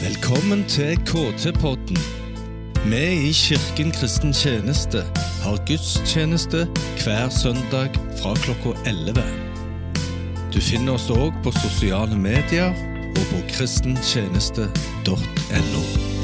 Velkommen til KT-podden. Vi i Kirken Kristen Tjeneste har gudstjeneste hver søndag fra klokka 11. Du finner oss også på sosiale medier og på kristentjeneste.no.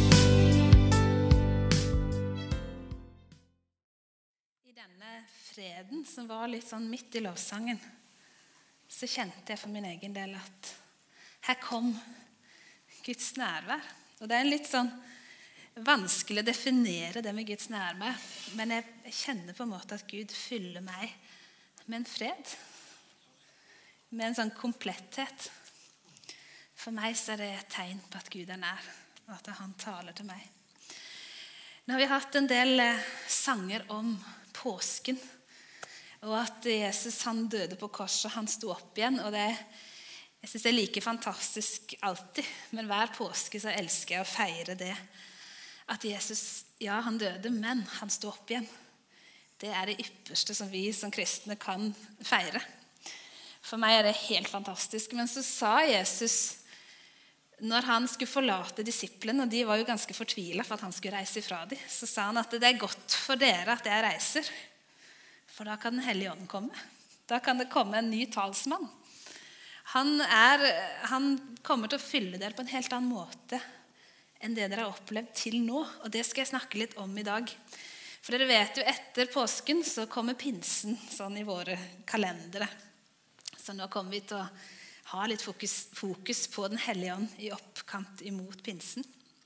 I denne freden som var litt sånn midt i lovsangen, så kjente jeg for min egen del at her kom Guds nærvær. Og det er litt sånn vanskelig å definere det med Guds nærvær, men jeg kjenner på en måte at Gud fyller meg med en fred, med en sånn kompletthet. For meg så er det et tegn på at Gud er nær, og at han taler til meg. Nå har vi hatt en del sanger om påsken, og at Jesus han døde på korset, han sto opp igjen, og jeg synes det er like fantastisk alltid, men hver påske så elsker jeg å feire det. At Jesus, ja, han døde, men han sto opp igjen. Det er det ypperste som vi som kristne kan feire. For meg er det helt fantastisk. Men så sa Jesus, når han skulle forlate disiplene, og de var jo ganske fortvilet for at han skulle reise ifra dem, så sa han at det er godt for dere at jeg reiser, for da kan den hellige ånden komme. Da kan det komme en ny talsmann. Han kommer til å fylle dere på en helt annen måte enn det dere har opplevd til nå. Og det skal jeg snakke litt om i dag. For dere vet jo, etter påsken så kommer pinsen sånn i våre kalendere. Så nå kommer vi til å ha litt fokus på den hellige ånd i oppkant imot pinsen.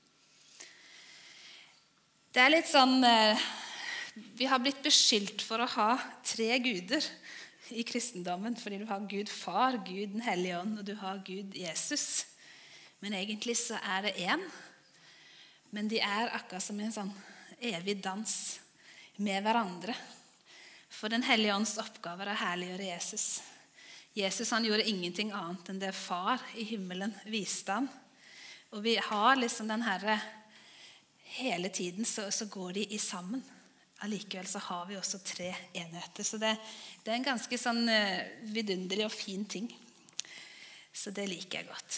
Det er litt sånn, vi har blitt beskyldt for å ha 3 guder i kristendommen, fordi du har Gud far, Gud den hellige ånd, og du har Gud Jesus. Men egentlig så er det én, men de er akkurat som en sånn evig dans med hverandre. For den hellige ånds oppgave er å herliggjøre Jesus. Jesus han gjorde ingenting annet enn det far i himmelen viste ham. Og vi har liksom den herre, hele tiden så går de i sammen. Allikevel så har vi også 3 enheter. Så det er en ganske sånn vidunderlig og fin ting. Så det liker jeg godt.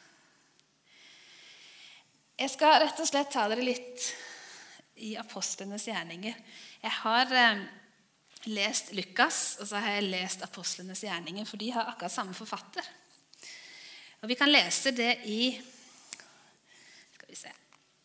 Jeg skal rett og slett ta dere litt i apostlenes gjerninger. Jeg har lest Lukas, og så har jeg lest apostlenes gjerninger, for de har akkurat samme forfatter. Og vi kan lese det i, skal vi se.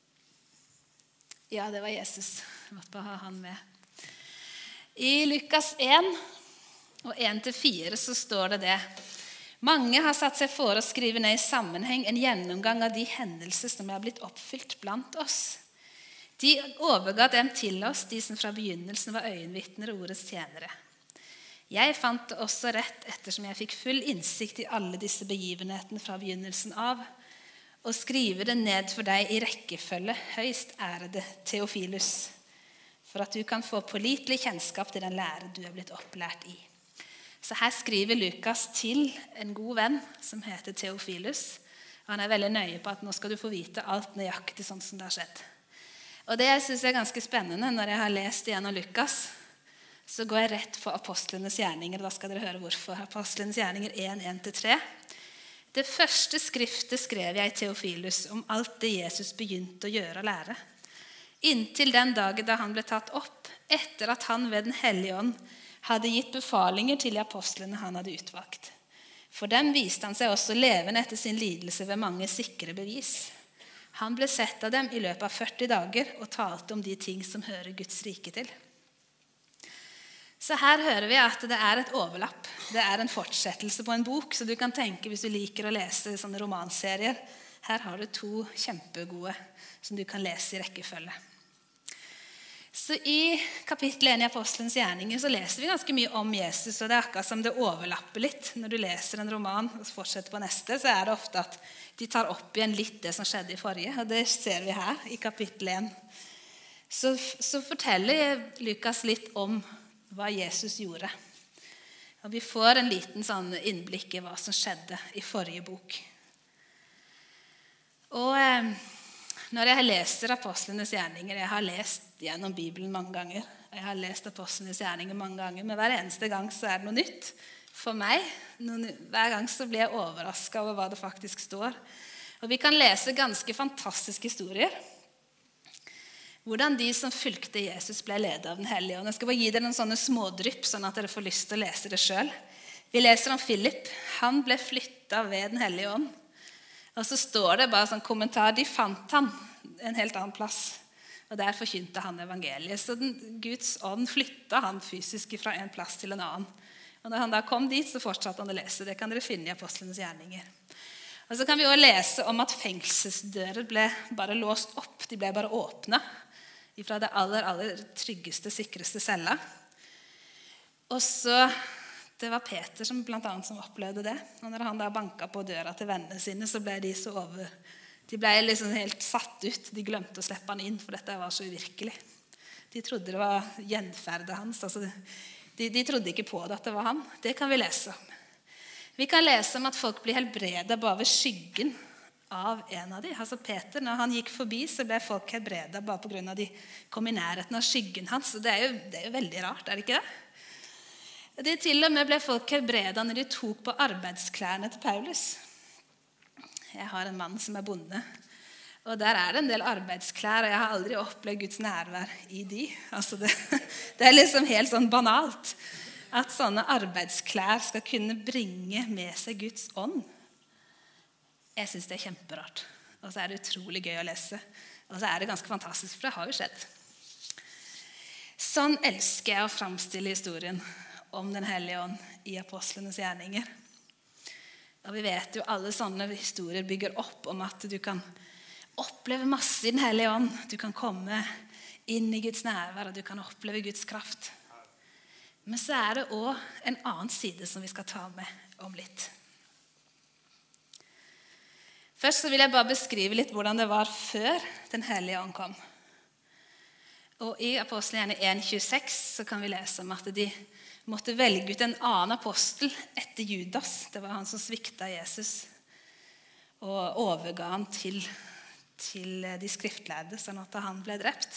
Ja, det var Jesus. Jeg måtte bare ha han med. I Lukas 1 og 1-4 så står det. Mange har satt seg for å skrive ned i sammenheng en gjennomgang av de hendelser som er blitt oppfylt blant oss. De overga dem til oss, de som fra begynnelsen var øyenvitner og ordets tjenere. Jeg fant det også rett ettersom jeg fikk full innsikt i alle disse begivenhetene fra begynnelsen av, og skrive det ned for deg i rekkefølge, høyst ærede Theophilus, for at du kan få pålitelig kjennskap til den lære du er blitt opplært i. Så her skriver Lukas til en god venn som heter Theophilus, og han er veldig nøye på at nå skal du få vite alt nøyaktig sånn som det har skjedd. Og det jeg synes er ganske spennende, når jeg har lest igjennom Lukas, så går jeg rett på apostlenes gjerninger, og da skal dere høre hvorfor. Apostlenes gjerninger 1-3. Det første skriftet skrev jeg Theophilus om alt det Jesus begynte å gjøre og lære. Inntil den dagen da han ble tatt opp, etter at han ved den hellige ånd hadde gitt befalinger til de apostlene han hadde utvalgt. For dem viste han seg også levende etter sin lidelse ved mange sikre bevis. Han ble sett av dem i løpet av 40 dager og talte om de ting som hører Guds rike til. Så her hører vi at det er et overlapp. Det er en fortsettelse på en bok, så du kan tenke hvis du liker å lese sånne romanserier. Her har du 2 kjempegode som du kan lese i rekkefølge. Så i kapittel 1 i Apostelens gjerninger så leser vi ganske mye om Jesus, og det er akkurat som det overlapper litt. Når du leser en roman og fortsetter på neste, så er det ofte at de tar opp igjen litt det som skjedde i forrige, og det ser vi her i kapittel 1. Så forteller Lukas litt om hva Jesus gjorde. Og vi får en liten sånn innblikk i hva som skjedde i forrige bok. Og når jeg leser apostlenes gjerninger, jeg har lest gjennom Bibelen mange ganger, jeg har lest apostlenes gjerninger mange ganger, men hver eneste gang så er det noe nytt for meg. Hver gang så blir jeg overrasket over hva det faktisk står. Og vi kan lese ganske fantastiske historier. Hvordan de som fulgte Jesus ble ledet av den hellige ånd. Jeg skal bare gi dere noen sånne smådrypp, sånn at dere får lyst til å lese det selv. Vi leser om Philip. Han ble flyttet ved den hellige ånd. Og så står det bare sånn kommentar, de fant han en helt annen plass. Og der forkynte han evangeliet. Så Guds ånd flyttet han fysisk fra en plass til en annen. Og når han da kom dit, så fortsatte han å lese. Det kan dere finne i Apostlenes gjerninger. Og så kan vi også lese om at fengselsdører ble bare låst opp. De ble bare åpnet fra det aller tryggeste, sikreste cella. Og så, det var Peter som blant annet som opplevde det. Og når han da banket på døra til vennene sine, så ble de så de ble liksom helt satt ut. De glemte å slippe han inn, for dette var så uvirkelig. De trodde det var gjenferdet hans. Altså de trodde ikke på det at det var han. Det kan vi lese om. Vi kan lese om at folk blir helbredet bare ved skyggen av en av dem. Altså Peter, når han gikk forbi, så ble folk helbredet bare på grunn av de kom i nærheten av skyggen hans. Det er jo veldig rart, er det ikke det? Det til og med ble folk helbredet når de tok på arbeidsklærne til Paulus. Jeg har en mann som er bonde, og der er det en del arbeidsklær, og jeg har aldri opplevd Guds nærvær i de. Altså det er liksom helt sånn banalt at sånne arbeidsklær skal kunne bringe med seg Guds ånd. Jeg synes det er kjemperart, og så er det utrolig gøy å lese, og så er det ganske fantastisk, for det har jo skjedd. Sånn elsker jeg å fremstille historien om den hellige ånd i apostlenes gjerninger. Og vi vet jo alle sånne historier bygger opp om at du kan oppleve masse i den hellige ånd. Du kan komme inn i Guds nærvær, og du kan oppleve Guds kraft. Men så er det også en annen side som vi skal ta med om litt. Først så vil jeg bare beskrive litt hvordan det var før den hellige ånd kom. Og i Apostlene 1,26 så kan vi lese om at de måtte velge ut en annen apostel etter Judas. Det var han som sviktet Jesus og overga han til de skriftlærde, sånn at han ble drept.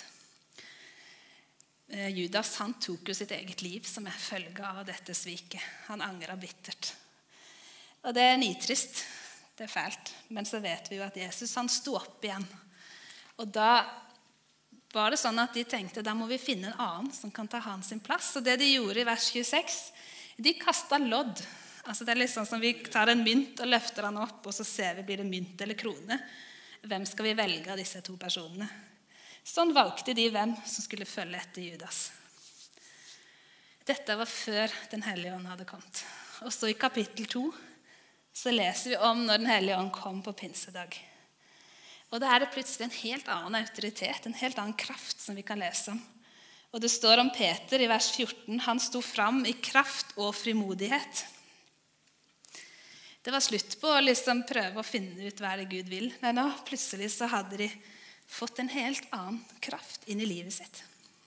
Judas, han tok jo sitt eget liv som er følge av dette sviket. Han angret bittert. Og det er nitrist, det er fælt. Men så vet vi jo at Jesus, han sto opp igjen. Og da var det sånn at de tenkte, da må vi finne en annen som kan ta hans plass. Og det de gjorde i vers 26, de kastet lodd. Altså det er litt sånn som vi tar en mynt og løfter den opp, og så ser vi, blir det mynt eller krone. Hvem skal vi velge av disse to personene? Sånn valgte de hvem som skulle følge etter Judas. Dette var før den hellige ånd hadde kommet. Og så i kapittel 2 så leser vi om når den hellige ånd kom på pinsedag. Og da er det plutselig en helt annen autoritet, en helt annen kraft som vi kan lese om. Og det står om Peter i vers 14, han sto fram i kraft og frimodighet. Det var slutt på å liksom prøve å finne ut hva det Gud vil. Nei, nå plutselig så hadde de fått en helt annen kraft inn i livet sitt.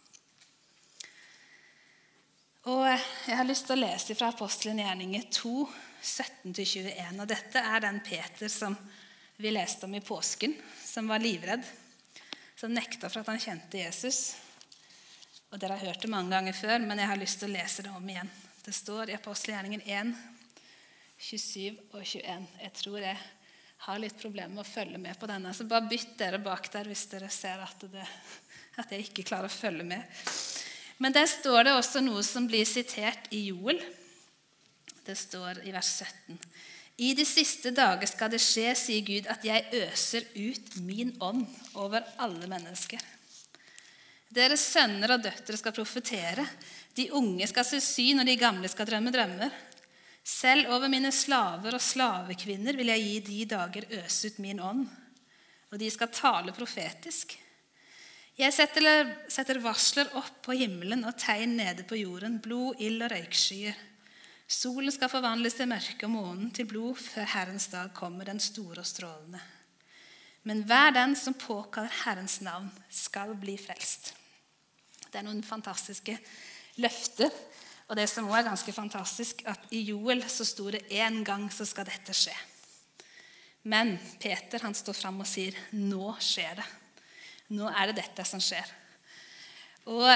Og jeg har lyst til å lese fra Apostlenes gjerninger 2, 17-21. Og dette er den Peter som vi leste om i påsken, som var livredd, som nekta for at han kjente Jesus. Og dere har hørt det mange ganger før, men jeg har lyst til å lese det om igjen. Det står i Apostelgjerningen 1, 27 og 21. Jeg tror jeg har litt problemer med å følge med på denne, så bare bytt dere bak der hvis dere ser at jeg ikke klarer å følge med. Men der står det også noe som blir sitert i Joel. Det står i vers 17. I de siste dager skal det skje, sier Gud, at jeg øser ut min ånd over alle mennesker. Deres sønner og døtre skal profetere, de unge skal se syn, og de gamle skal drømme drømmer. Selv over mine slaver og slavekvinner vil jeg gi de dager øse ut min ånd, og de skal tale profetisk. Jeg setter varsler opp på himmelen og tegn nede på jorden, blod, ild og røykskyer. Solen skal forvandles til mørke og månen til blod før Herrens dag kommer, den store og strålende. Men hver den som påkaller Herrens navn skal bli frelst. Det er noen fantastiske løfter, og det som også er ganske fantastisk, at i Joel så sto det en gang så skal dette skje. Men Peter han står frem og sier, nå skjer det. Nå er det dette som skjer. Og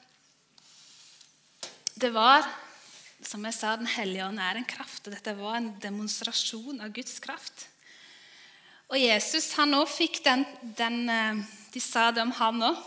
det var, som jeg sa, den hellige ånd er en kraft, og dette var en demonstrasjon av Guds kraft. Og Jesus, han også fikk de sa det om han også.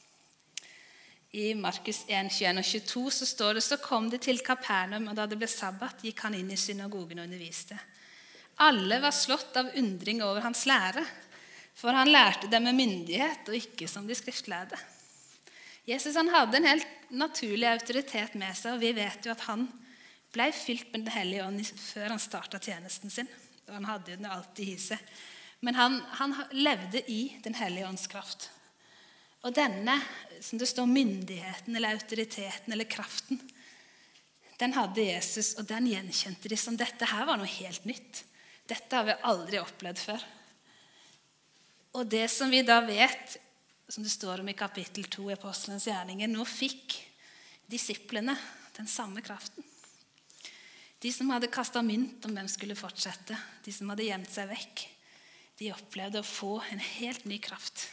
I Markus 1, 21 og 22 så står det, så kom de til Kapernaum, og da det ble sabbat, gikk han inn i synagogen og underviste. Alle var slått av undring over hans lære, for han lærte dem med myndighet, og ikke som de skriftlærde. Jesus, han hadde en helt naturlig autoritet med seg, og vi vet jo at han ble fylt med Den hellige ånd før han startet tjenesten sin. Og han hadde jo den alltid i seg. Men han levde i Den hellige ånds kraft. Og denne, som det står, myndigheten eller autoriteten eller kraften, den hadde Jesus, og den gjenkjente de som dette her var noe helt nytt. Dette har vi aldri opplevd før. Og det som vi da vet, som det står om i kapittel 2 i Apostelens gjerninger, nå fikk disiplene den samme kraften. De som hadde kastet mynt om hvem skulle fortsette, de som hadde gjemt seg vekk, de opplevde å få en helt ny kraft.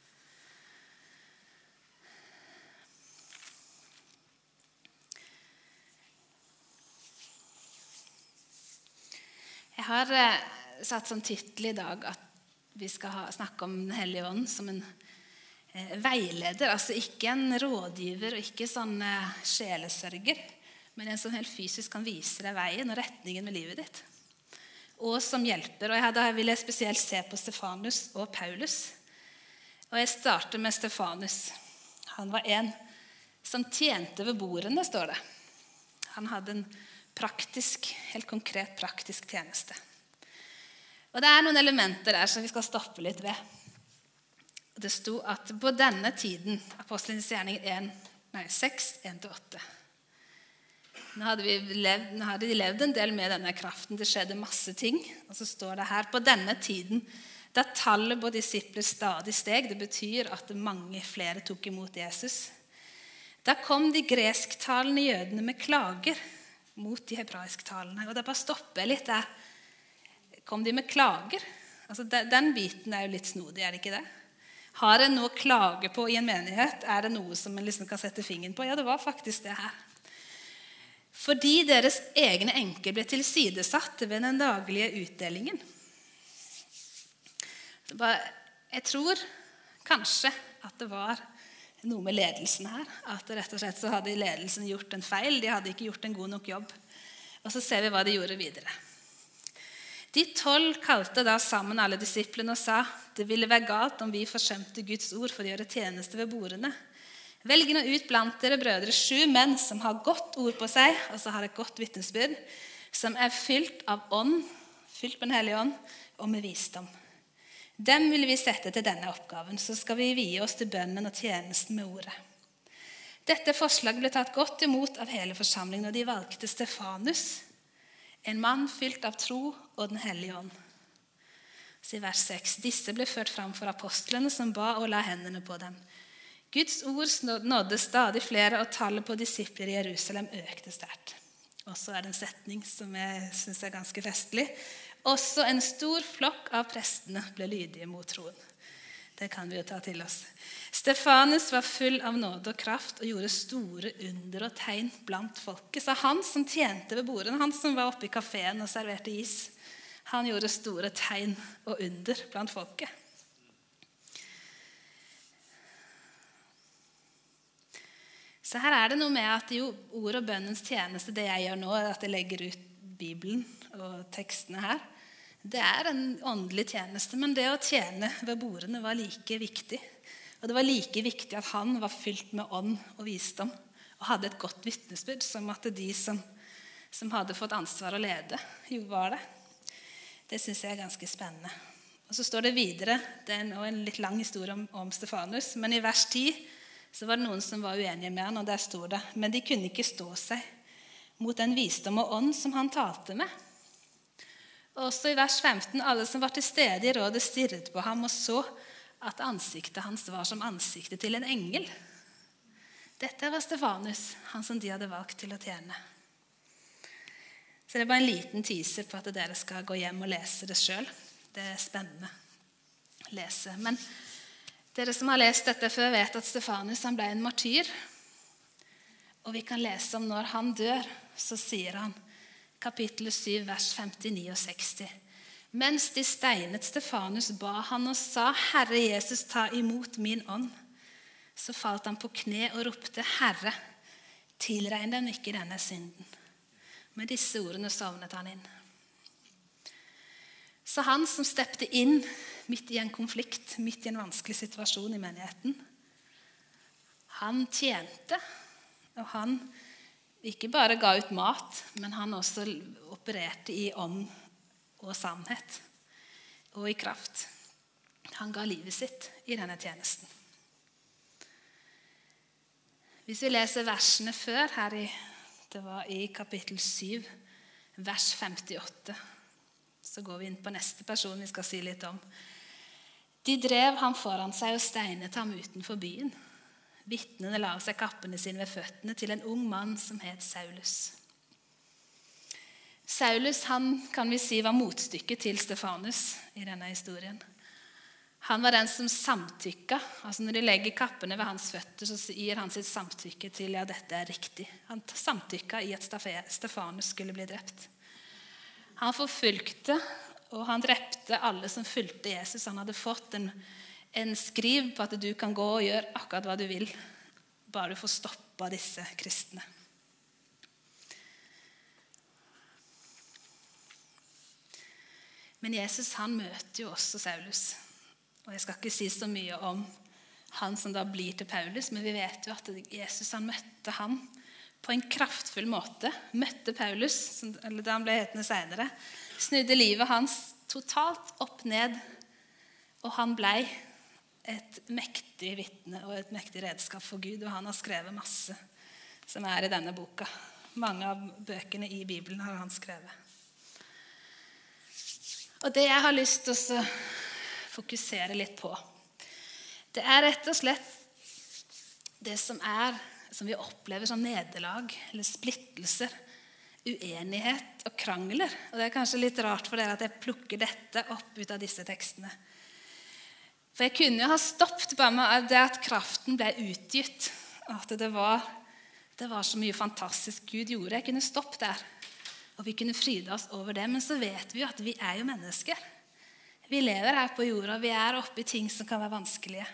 Jeg har satt som titel i dag at vi skal snakke om Den hellige ånd som en veileder, altså ikke en rådgiver og ikke sånn sjelesørger, men en som helt fysisk kan vise deg veien og retningen med livet ditt. Og som hjelper. Og da vil jeg spesielt se på Stefanus og Paulus. Og jeg starter med Stefanus. Han var en som tjente ved bordene, står det. Han hadde en helt konkret praktisk tjeneste. Og det noen elementer der som vi skal stoppe litt ved. Det sto at på denne tiden, Apostelens gjerninger 6, 1-8. Nå hadde de levd en del med denne kraften, det skjedde masse ting. Og så står det her, på denne tiden, da tallet på disipler stadig steg, det betyr at mange flere tok imot Jesus. Da kom de gresktalende jødene med klager mot de hebraisktalende. Og da bare stopper jeg litt der. Kom de med klager? Altså, den biten jo litt snodig, det ikke det? Har en noe å klage på i en menighet? Det noe som en liksom kan sette fingeren på? Ja, det var faktisk det her. Fordi deres egne enker ble tilsidesatt ved den daglige utdelingen. Jeg tror kanskje at det var noe med ledelsen her, at rett og slett så hadde ledelsen gjort en feil, de hadde ikke gjort en god nok jobb. Og så ser vi hva de gjorde videre. De 12 kalte da sammen alle disiplene og sa, det ville være galt om vi forsømte Guds ord for å gjøre tjeneste ved bordene. Velg nå ut blant dere brødre 7 menn som har godt ord på seg, altså har et godt vitnesbyrd, som fylt av ånd, fylt med Den hellige ånd, og med visdom. Dem vil vi sette til denne oppgaven, så skal vi vie oss til bønnen og tjenesten med ordet. Dette forslaget ble tatt godt imot av hele forsamlingen, og de valgte Stefanus, en mann fylt av tro og Den hellige ånd. Så i vers 6, disse ble ført fram for apostlene som ba og la hendene på dem. Guds ord nådde stadig flere, og tallet på disipler i Jerusalem økte sterkt. Og så det en setning som jeg synes ganske festlig. Også en stor flokk av prestene ble lydige mot troen. Det kan vi jo ta til oss. Stefanus var full av nåde og kraft og gjorde store under og tegn blant folket. Så han som tjente ved bordene, han som var oppe i kafeen og serverte is, han gjorde store tegn og under blant folket. Så her det noe med at ord og bønnens tjeneste, det jeg gjør nå, at jeg legger ut Bibelen og tekstene her, det en åndelig tjeneste, men det å tjene ved bordene var like viktig. Og det var like viktig at han var fylt med ånd og visdom, og hadde et godt vitnesbyrd, som at de som hadde fått ansvar å lede, jo var det. Det synes jeg ganske spennende. Og så står det videre, det nå en litt lang historie om Stefanus, men i vers 10 så var det noen som var uenige med han, og der stod det, men de kunne ikke stå seg mot den visdom og ånd som han talte med. Og også i vers 15, alle som var til stede i rådet stirret på ham og så at ansiktet hans var som ansiktet til en engel. Dette var Stefanus, han som de hadde valgt til å tjene. Så det var en liten teaser på at dere skal gå hjem og lese det selv. Det spennende å lese. Men dere som har lest dette før vet at Stefanus han ble en martyr. Og vi kan lese om når han dør, så sier han, kapittel 7, vers 59 og 60. Mens de steinet Stefanus, ba han og sa, Herre Jesus, ta imot min ånd. Så falt han på kne og ropte, Herre, tilregn dem ikke denne synden. Med disse ordene sovnet han inn. Så han som steppte inn midt i en konflikt, midt i en vanskelig situasjon i menigheten, han tjente, og han ikke bare ga ut mat, men han også opererte i ånd og sannhet og i kraft. Han ga livet sitt i denne tjenesten. Hvis vi leser versene før, det var i kapittel 7, vers 58, så går vi inn på neste person vi skal si litt om. De drev ham foran seg og steinet ham utenfor byen. Vitnene la av seg kappene sine ved føttene til en ung mann som het Saulus. Saulus, han kan vi si var motstykket til Stefanus i denne historien. Han var den som samtykket. Altså når de legger kappene ved hans føtter, så gir han sitt samtykke til at dette er riktig. Han samtykket i at Stefanus skulle bli drept. Han forfulgte, og han drepte alle som fulgte Jesus. Han hadde fått en skriv på at du kan gå og gjøre akkurat hva du vil, bare du får stoppet disse kristne. Men Jesus, han møter jo også Saulus. Og jeg skal ikke si så mye om han som da blir til Paulus, men vi vet jo at Jesus, han møtte ham på en kraftfull måte. Møtte Paulus, eller da han ble hetende senere, snudde livet hans totalt opp ned, og han ble et mektig vitne og et mektig redskap for Gud, og han har skrevet masse som er i denne boka. Mange av bøkene i Bibelen har han skrevet. Og det jeg har lyst til å fokusere litt på, det er rett og slett det som vi opplever som nederlag, eller splittelser, uenighet og krangler. Og det er kanskje litt rart for dere at jeg plukker dette opp ut av disse tekstene. For jeg kunne jo ha stoppet bare med det at kraften ble utgitt, at det var så mye fantastisk Gud gjorde. Jeg kunne stoppet der, og vi kunne fryde oss over det. Men så vet vi jo at vi er jo mennesker. Vi lever her på jorda, og vi er oppe i ting som kan være vanskelige.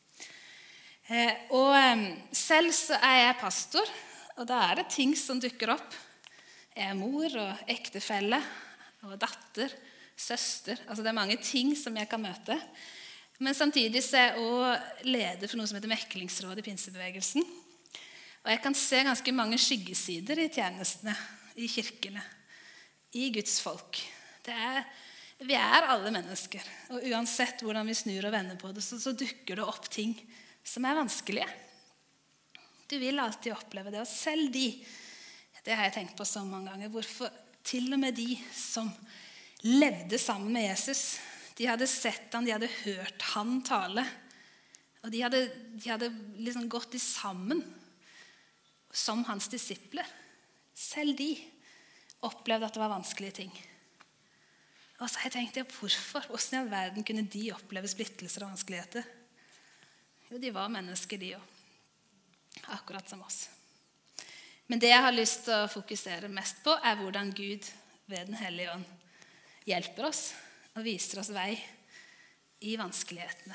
Og selv så er jeg pastor, og da er det ting som dukker opp. Jeg er mor og ektefelle og datter, søster. Altså det er mange ting som jeg kan møte. Men samtidig så er jeg også leder for noe som heter Meklingsrådet i Pinsebevegelsen. Og jeg kan se ganske mange skyggesider i tjenestene, i kirkene, i Guds folk. Vi er alle mennesker, og uansett hvordan vi snur og vender på det, så dukker det opp ting som er vanskelige. Du vil alltid oppleve det, og selv det har jeg tenkt på så mange ganger, hvorfor til og med de som levde sammen med Jesus, de hadde sett han, de hadde hørt han tale, og de hadde liksom gått sammen som hans disipler. Selv de opplevde at det var vanskelige ting. Og så har jeg tenkt, hvorfor? Hvordan i all verden kunne de oppleve splittelser og vanskeligheter? Jo, de var mennesker, de også. Akkurat som oss. Men det jeg har lyst til å fokusere mest på, er hvordan Gud ved Den Hellige Ånd hjelper oss og viser oss vei i vanskelighetene.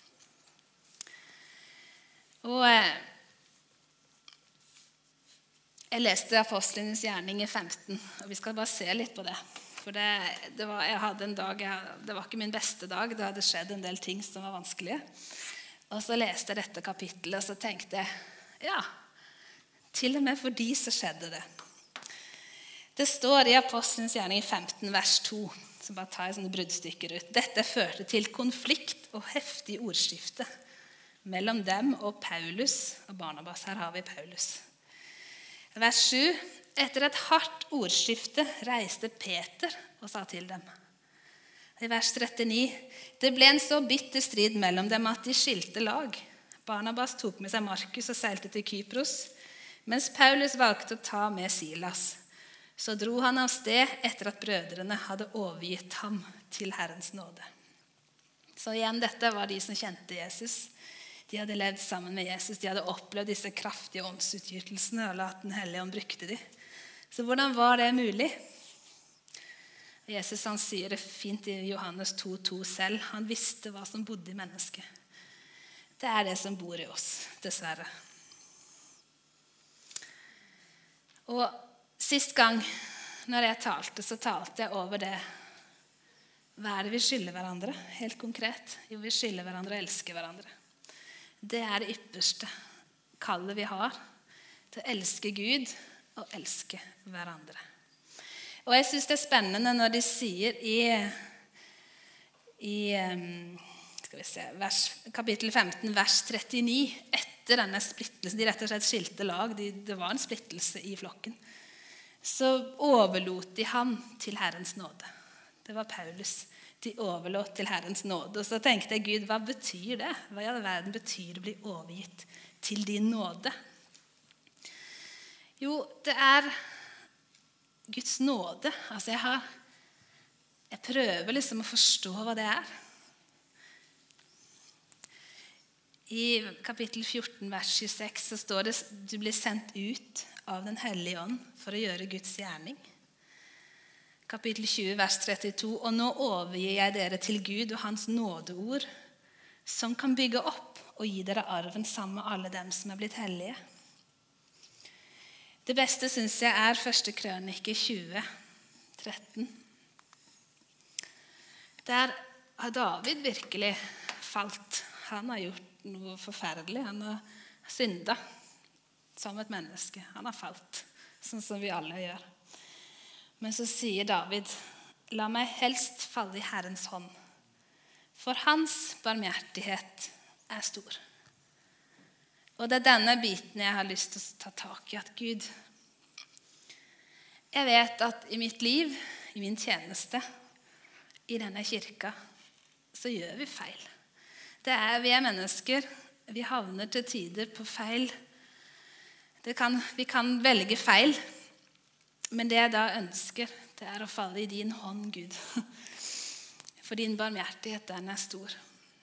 Og jeg leste Apostlenes gjerning i 15, og vi skal bare se litt på det. For jeg hadde en dag, det var ikke min beste dag, det hadde skjedd en del ting som var vanskelige. Og så leste jeg dette kapittelet, og så tenkte jeg, til og med for de så skjedde det. Det står i Apostlenes gjerning i 15, vers 2, så bare tar jeg sånne bruddstykker ut. Dette førte til konflikt og heftig ordskifte mellom dem og Paulus og Barnabas. Her har vi Paulus. Vers 7. Etter et hardt ordskifte reiste Peter og sa til dem. I vers 39. Det ble en så bitter strid mellom dem at de skilte lag. Barnabas tok med seg Markus og seilte til Kypros, mens Paulus valgte å ta med Silas. Så dro han av sted etter at brødrene hadde overgitt ham til Herrens nåde. Så igjen, dette var de som kjente Jesus. De hadde levd sammen med Jesus. De hadde opplevd disse kraftige åndsutgytelsene og at Den Hellige Ånd brukte dem. Så hvordan var det mulig? Jesus han sier det fint i Johannes 2,2 selv. Han visste hva som bodde i mennesket. Det det som bor i oss, dessverre. Og sist gang når jeg talte, så talte jeg over det. Hva det vi skylder hverandre? Helt konkret. Jo, vi skylder hverandre å elske hverandre. Det det ypperste kallet vi har til å elske Gud og elske hverandre. Og jeg synes det spennende når de sier kapittel 15, vers 39, etter denne splittelsen, de rett og slett skilte lag, det var en splittelse i flokken, så overlot de ham til Herrens nåde. Det var Paulus. De overlot til Herrens nåde. Og så tenkte jeg, Gud, hva betyr det? Hva i all verden betyr det å bli overgitt til din nåde? Jo, det Guds nåde. Altså jeg prøver liksom å forstå hva det I kapittel 14, vers 26, så står det du blir sendt ut av den hellige ånd for å gjøre Guds gjerning. Kapittel 20, vers 32, og nå overgir jeg dere til Gud og hans nådeord, som kan bygge opp og gi dere arven sammen med alle dem som blitt hellige. Det beste synes jeg 1. Krønike 20, 13. Der har David virkelig falt. Han har gjort noe forferdelig. Han har syndet som et menneske. Han har falt, sånn som vi alle gjør. Men så sier David, la meg helst falle i Herrens hånd, for hans barmhjertighet stor. Og det denne biten jeg har lyst til å ta tak i, at Gud, jeg vet at i mitt liv, i min tjeneste, i denne kirka, så gjør vi feil. Vi mennesker, vi havner til tider på feil. Vi kan velge feil, men det jeg da ønsker, det å falle i din hånd, Gud. For din barmhjertighet, den stor.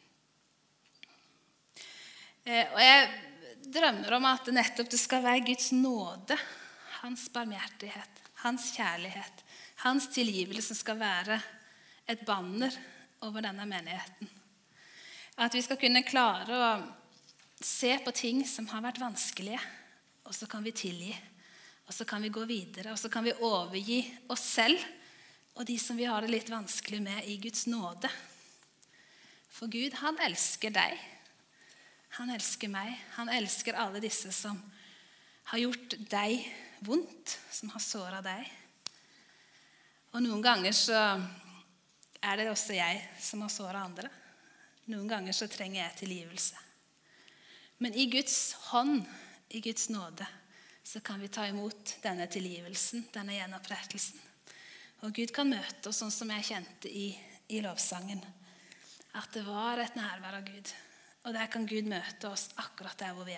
Og jeg drømmer om at nettopp det skal være Guds nåde, hans barmhjertighet, hans kjærlighet, hans tilgivelse skal være et banner over denne menigheten. At vi skal kunne klare å se på ting som har vært vanskelige, og så kan vi tilgi. Og så kan vi gå videre, og så kan vi overgi oss selv og de som vi har det litt vanskelig med i Guds nåde. For Gud, han elsker deg. Han elsker meg. Han elsker alle disse som har gjort deg vondt, som har såret deg. Og noen ganger så det også jeg som har såret andre. Noen ganger så trenger jeg tilgivelse. Men i Guds hånd, i Guds nåde, så kan vi ta imot denne tilgivelsen, denne gjenopprettelsen. Og Gud kan møte oss sånn som jeg kjente i lovsangen. At det var et nærvær av Gud. Og der kan Gud møte oss akkurat der hvor vi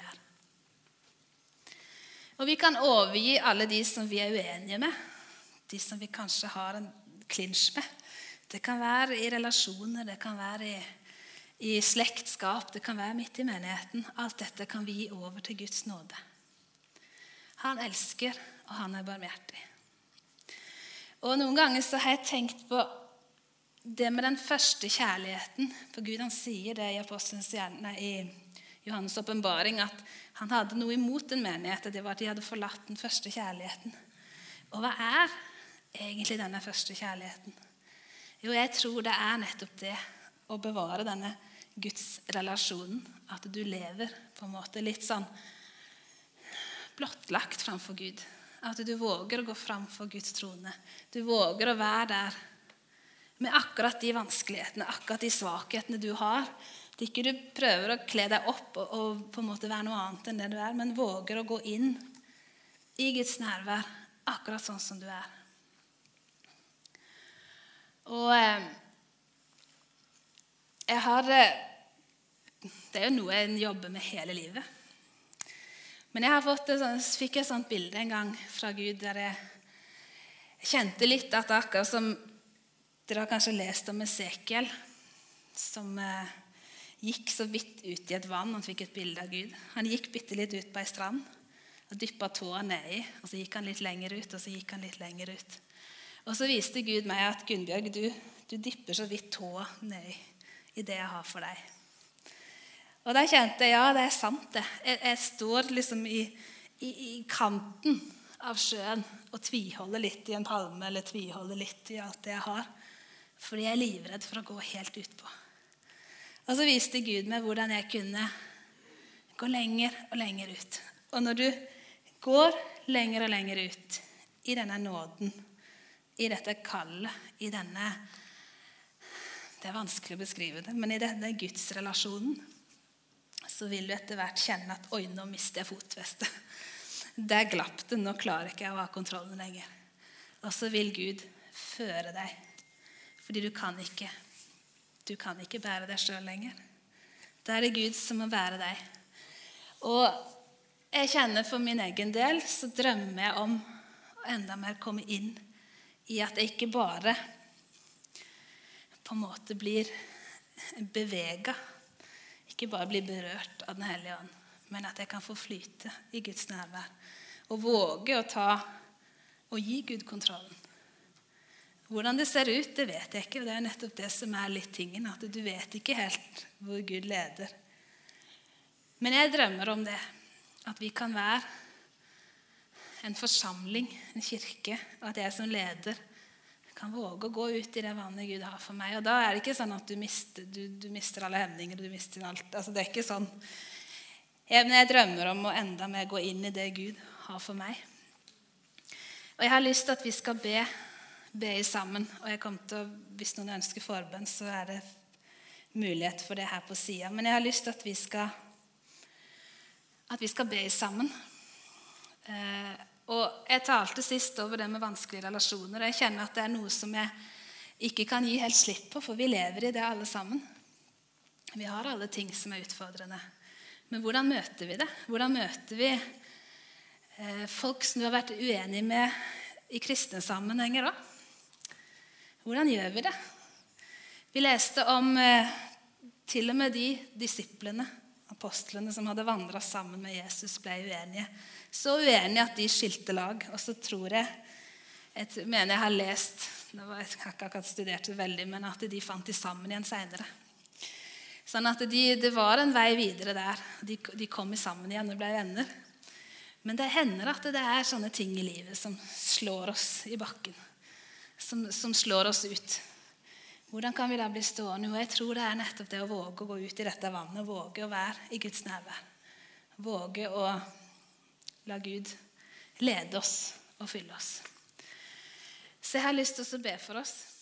Og vi kan overgi alle de som vi uenige med. De som vi kanskje har en klinsj med. Det kan være i relasjoner, det kan være i slektskap, det kan være midt i menigheten. Alt dette kan vi gi over til Guds nåde. Han elsker, og han barmhjertig. Og noen ganger så har jeg tenkt på det med den første kjærligheten. For Gud han sier det i Johannes åpenbaring, at han hadde noe imot en menighet, og det var at de hadde forlatt den første kjærligheten. Og hva egentlig denne første kjærligheten? Jo, jeg tror det nettopp det å bevare denne Guds relasjonen, at du lever på en måte litt sånn blottlagt framfor Gud. At du våger å gå framfor Guds trone. Du våger å være der med akkurat de vanskelighetene, akkurat de svakhetene du har. Det ikke du prøver å kle deg opp og på en måte være noe annet enn det du men våger å gå inn i Guds nærvær akkurat sånn som du Og jeg har det jo noe jeg jobber med hele livet. Men jeg fikk et sånt bilde en gang fra Gud der jeg kjente litt at akkurat som dere har kanskje lest om Esekiel, som gikk så vidt ut i et vann, han fikk et bilde av Gud. Han gikk bitte litt ut på en strand og dyppet tåa nedi, og så gikk han litt lenger ut, og så gikk han litt lenger ut. Og så viste Gud meg at Gunnbjørg, du dipper så vidt tåa ned i det jeg har for deg. Og da kjente jeg, ja, det er sant det. Jeg står liksom i kanten av sjøen og tviholder litt i en palme, eller tviholder litt i alt det jeg har, fordi jeg er livredd for å gå helt utpå. Og så viste Gud meg hvordan jeg kunne gå lenger og lenger ut. Og når du går lenger og lenger ut i denne nåden, i dette kallet, i denne, det er vanskelig å beskrive det, men i denne Guds-relasjonen, så vil du etter hvert kjenne at oi, nå mister jeg fotfestet. Der glapp det, nå klarer ikke jeg å ha kontrollen lenger. Og så vil Gud føre deg, fordi du kan ikke bære deg selv lenger. Da er det Gud som må bære deg. Og jeg kjenner for min egen del, så drømmer jeg om å enda mer komme inn i at jeg ikke bare på en måte blir beveget, ikke bare blir berørt av Den hellige ånd, men at jeg kan få flyte i Guds nærvær og våge å ta og gi Gud kontrollen. Hvordan det ser ut, det vet jeg ikke, og det er nettopp det som er litt tingen, at du vet ikke helt hvor Gud leder. Men jeg drømmer om det, at vi kan være en forsamling, en kirke, og at jeg som leder kan våge å gå ut i det vannet Gud har for meg. Og da er det ikke sånn at du mister alle hemninger, du mister alt. Altså, det er ikke sånn. Men jeg drømmer om å enda mer gå inn i det Gud har for meg. Og jeg har lyst til at vi skal be sammen. Og jeg kommer til å, hvis noen ønsker forbønn, så er det mulighet for det her på siden. Men jeg har lyst til at vi skal be sammen. Og jeg talte sist over det med vanskelige relasjoner, og jeg kjenner at det er noe som jeg ikke kan gi helt slipp på, for vi lever i det alle sammen. Vi har alle ting som er utfordrende. Men hvordan møter vi det? Hvordan møter vi folk som du har vært uenige med i kristne sammenhenger også? Hvordan gjør vi det? Vi leste om til og med de disiplene, apostlene som hadde vandret sammen med Jesus, ble uenige. Så uenige at de skilte lag. Og så tror jeg mener jeg har lest, jeg har ikke akkurat studert det veldig, men at de fant de sammen igjen senere. Sånn at det var en vei videre der. De kom sammen igjen og ble venner. Men det hender at det er sånne ting i livet som slår oss i bakken. Som slår oss ut. Hvordan kan vi da bli stående? Jo, jeg tror det er nettopp det å våge å gå ut i dette vannet. Våge å være i Guds nærvær. Våge å la Gud lede oss og fylle oss. Så jeg har lyst til å be for oss.